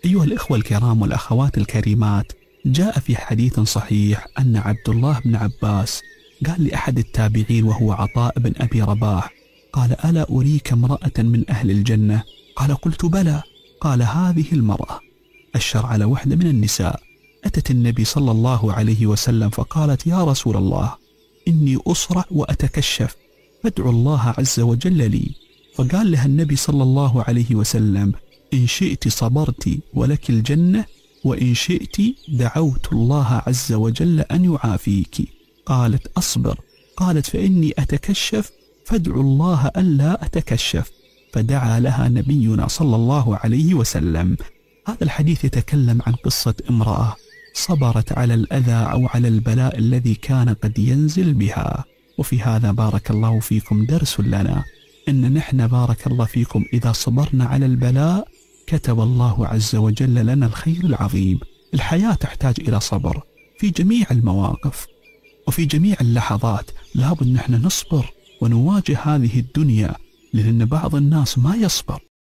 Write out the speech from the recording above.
أيها الإخوة الكرام والأخوات الكريمات، جاء في حديث صحيح أن عبد الله بن عباس قال لأحد التابعين وهو عطاء بن أبي رباح، قال: ألا أريك امرأة من أهل الجنة؟ قال: قلت بلى. قال: هذه المرأة. أشر على وحدة من النساء أتت النبي صلى الله عليه وسلم فقالت: يا رسول الله، إني أصرع وأتكشف، فادعو الله عز وجل لي. فقال لها النبي صلى الله عليه وسلم: إن شئت صبرت ولك الجنة، وإن شئت دعوت الله عز وجل أن يعافيك. قالت: أصبر. قالت: فإني أتكشف، فادعو الله ألا أتكشف. فدعا لها نبينا صلى الله عليه وسلم. هذا الحديث يتكلم عن قصة امرأة صبرت على الأذى أو على البلاء الذي كان قد ينزل بها. وفي هذا بارك الله فيكم درس لنا، إن نحن بارك الله فيكم إذا صبرنا على البلاء كتب الله عز وجل لنا الخير العظيم. الحياة تحتاج إلى صبر في جميع المواقف وفي جميع اللحظات. لابد نحن نصبر ونواجه هذه الدنيا، لأن بعض الناس ما يصبر